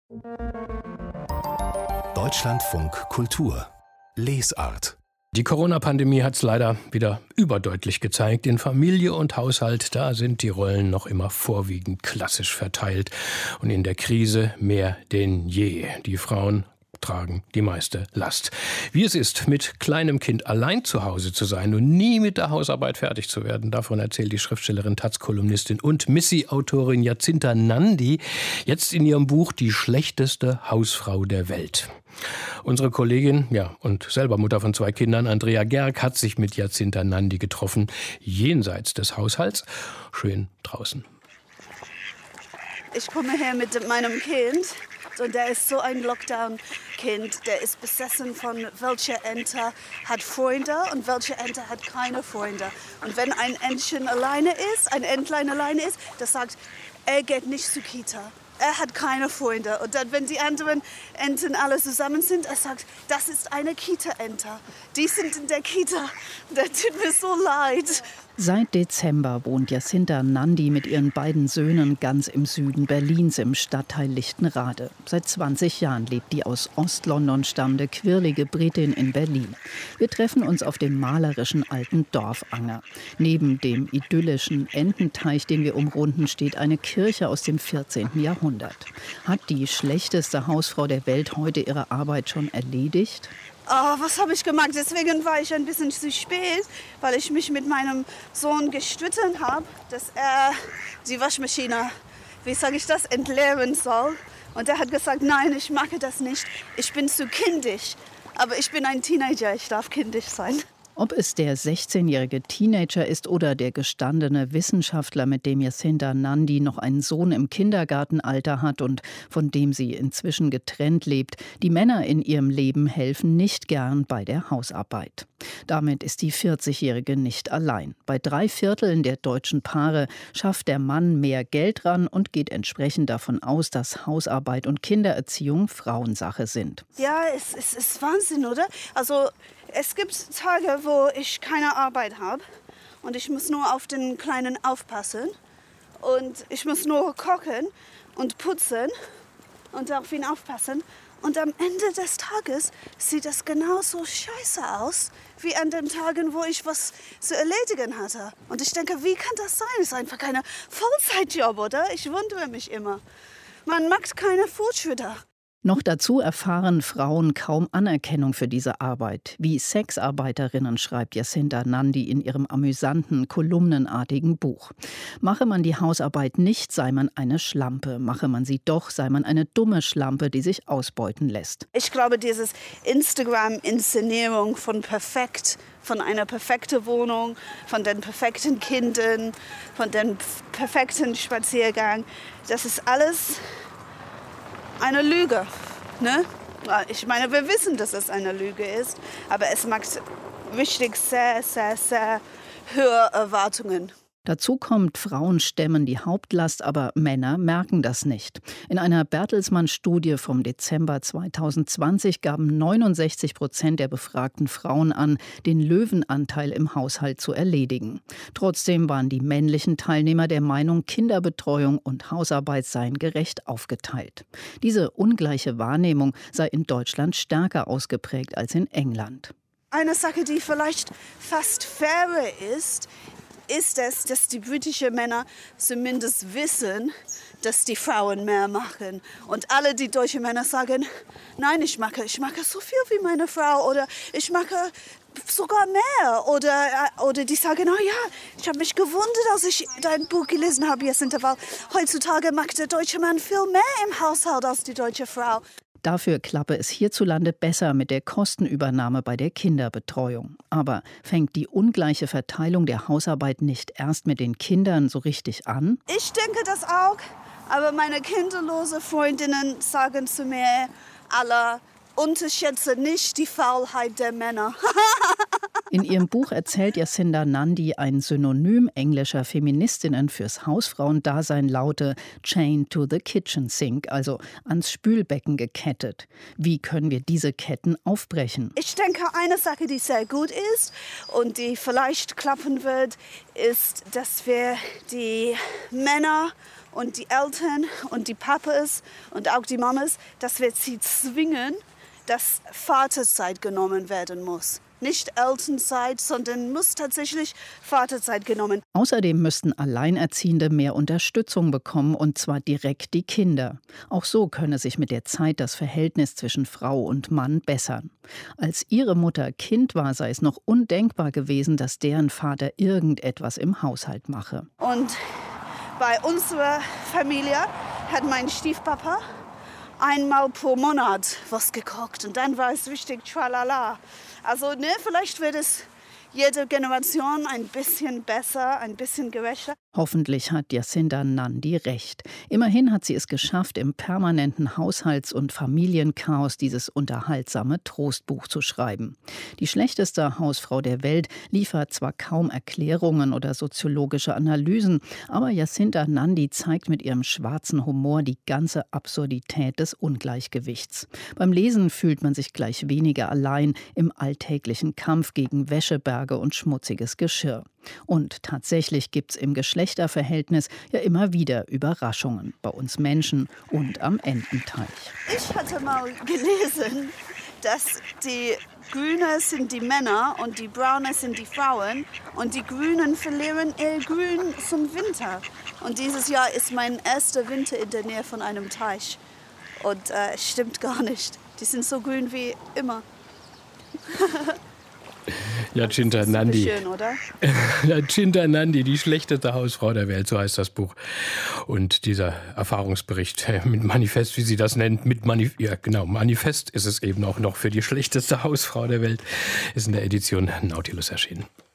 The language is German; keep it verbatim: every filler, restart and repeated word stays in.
Deutschlandfunk Kultur Lesart. Die Corona-Pandemie hat es leider wieder überdeutlich gezeigt. In Familie und Haushalt, da sind die Rollen noch immer vorwiegend klassisch verteilt. Und in der Krise mehr denn je. Die Frauen tragen die meiste Last. Wie es ist, mit kleinem Kind allein zu Hause zu sein und nie mit der Hausarbeit fertig zu werden, davon erzählt die Schriftstellerin, Taz-Kolumnistin und Missy-Autorin Jacinta Nandi jetzt in ihrem Buch Die schlechteste Hausfrau der Welt. Unsere Kollegin, ja, und selber Mutter von zwei Kindern, Andrea Gerg, hat sich mit Jacinta Nandi getroffen, jenseits des Haushalts, schön draußen. Ich komme her mit meinem Kind und der ist so ein Lockdown-Kind. Der ist besessen von welche Ente hat Freunde und welche Ente hat keine Freunde. Und wenn ein Entchen alleine ist, ein Entlein alleine ist, das sagt, er geht nicht zur Kita. Er hat keine Freunde. Und dann, wenn die anderen Enten alle zusammen sind, er sagt, das ist eine Kita-Ente. Die sind in der Kita. Das tut mir so leid. Seit Dezember wohnt Jacinta Nandi mit ihren beiden Söhnen ganz im Süden Berlins im Stadtteil Lichtenrade. Seit zwanzig Jahren lebt die aus Ost-London stammende quirlige Britin in Berlin. Wir treffen uns auf dem malerischen alten Dorfanger. Neben dem idyllischen Ententeich, den wir umrunden, steht eine Kirche aus dem vierzehnten Jahrhundert. Hat die schlechteste Hausfrau der Welt heute ihre Arbeit schon erledigt? Oh, was habe ich gemacht? Deswegen war ich ein bisschen zu spät, weil ich mich mit meinem Sohn gestritten habe, dass er die Waschmaschine, wie sage ich das, entleeren soll. Und er hat gesagt, nein, ich mag das nicht. Ich bin zu kindisch. Aber ich bin ein Teenager, ich darf kindisch sein. Ob es der sechzehnjährige Teenager ist oder der gestandene Wissenschaftler, mit dem Jacinta Nandi noch einen Sohn im Kindergartenalter hat und von dem sie inzwischen getrennt lebt, die Männer in ihrem Leben helfen nicht gern bei der Hausarbeit. Damit ist die vierzigjährige nicht allein. Bei drei Vierteln der deutschen Paare schafft der Mann mehr Geld ran und geht entsprechend davon aus, dass Hausarbeit und Kindererziehung Frauensache sind. Ja, es, es ist Wahnsinn, oder? Also es gibt Tage, wo ich keine Arbeit habe und ich muss nur auf den Kleinen aufpassen und ich muss nur kochen und putzen und auf ihn aufpassen. Und am Ende des Tages sieht das genauso scheiße aus, wie an den Tagen, wo ich was zu erledigen hatte. Und ich denke, wie kann das sein? Es ist einfach kein Vollzeitjob, oder? Ich wundere mich immer. Man macht keine Fortschritte. Noch dazu erfahren Frauen kaum Anerkennung für diese Arbeit. Wie Sexarbeiterinnen, schreibt Jacinta Nandi in ihrem amüsanten, kolumnenartigen Buch. Mache man die Hausarbeit nicht, sei man eine Schlampe. Mache man sie doch, sei man eine dumme Schlampe, die sich ausbeuten lässt. Ich glaube, diese Instagram-Inszenierung von perfekt, von einer perfekten Wohnung, von den perfekten Kindern, von dem perfekten Spaziergang, das ist alles eine Lüge, ne? Ich meine, wir wissen, dass es eine Lüge ist, aber es macht wirklich sehr, sehr, sehr hohe Erwartungen. Dazu kommt, Frauen stemmen die Hauptlast, aber Männer merken das nicht. In einer Bertelsmann-Studie vom Dezember zweitausendzwanzig gaben neunundsechzig Prozent der befragten Frauen an, den Löwenanteil im Haushalt zu erledigen. Trotzdem waren die männlichen Teilnehmer der Meinung, Kinderbetreuung und Hausarbeit seien gerecht aufgeteilt. Diese ungleiche Wahrnehmung sei in Deutschland stärker ausgeprägt als in England. Eine Sache, die vielleicht fast fairer ist, ist es, dass die britischen Männer zumindest wissen, dass die Frauen mehr machen. Und alle die deutschen Männer sagen, nein, ich mache, ich mache so viel wie meine Frau oder ich mache sogar mehr. Oder, oder die sagen, oh ja, ich habe mich gewundert, als ich dein Buch gelesen habe, Jacinta, weil heutzutage macht der deutsche Mann viel mehr im Haushalt als die deutsche Frau. Dafür klappe es hierzulande besser mit der Kostenübernahme bei der Kinderbetreuung. Aber fängt die ungleiche Verteilung der Hausarbeit nicht erst mit den Kindern so richtig an? Ich denke das auch, aber meine kinderlosen Freundinnen sagen zu mir alle, unterschätze nicht die Faulheit der Männer. In ihrem Buch erzählt Jacinta Nandi, ein Synonym englischer Feministinnen fürs Hausfrauendasein laute chained to the kitchen sink, also ans Spülbecken gekettet. Wie können wir diese Ketten aufbrechen? Ich denke, eine Sache, die sehr gut ist und die vielleicht klappen wird, ist, dass wir die Männer und die Eltern und die Papas und auch die Mamas, dass wir sie zwingen, dass Vaterzeit genommen werden muss. Nicht Elternzeit, sondern muss tatsächlich Vaterzeit genommen. Außerdem müssten Alleinerziehende mehr Unterstützung bekommen, und zwar direkt die Kinder. Auch so könne sich mit der Zeit das Verhältnis zwischen Frau und Mann bessern. Als ihre Mutter Kind war, sei es noch undenkbar gewesen, dass deren Vater irgendetwas im Haushalt mache. Und bei unserer Familie hat mein Stiefpapa einmal pro Monat was gekocht und dann war es richtig tralala. Also ne, vielleicht wird es jede Generation ein bisschen besser, ein bisschen gerechter. Hoffentlich hat Jacinda Nandi recht. Immerhin hat sie es geschafft, im permanenten Haushalts- und Familienchaos dieses unterhaltsame Trostbuch zu schreiben. Die schlechteste Hausfrau der Welt liefert zwar kaum Erklärungen oder soziologische Analysen, aber Jacinda Nandi zeigt mit ihrem schwarzen Humor die ganze Absurdität des Ungleichgewichts. Beim Lesen fühlt man sich gleich weniger allein im alltäglichen Kampf gegen Wäscheberge und schmutziges Geschirr. Und tatsächlich gibt's im Geschlechterverhältnis ja immer wieder Überraschungen. Bei uns Menschen und am Ententeich. Ich hatte mal gelesen, dass die Grünen sind die Männer und die Braunen sind die Frauen. Und die Grünen verlieren ihr Grün zum Winter. Und dieses Jahr ist mein erster Winter in der Nähe von einem Teich. Und äh, es stimmt gar nicht. Die sind so grün wie immer. Jacinda Nandi. Schön, oder? Jacinda Nandi, die schlechteste Hausfrau der Welt, so heißt das Buch. Und dieser Erfahrungsbericht mit Manifest, wie sie das nennt, mit Manif ja, genau, Manifest ist es eben auch noch für die schlechteste Hausfrau der Welt, ist in der Edition Nautilus erschienen.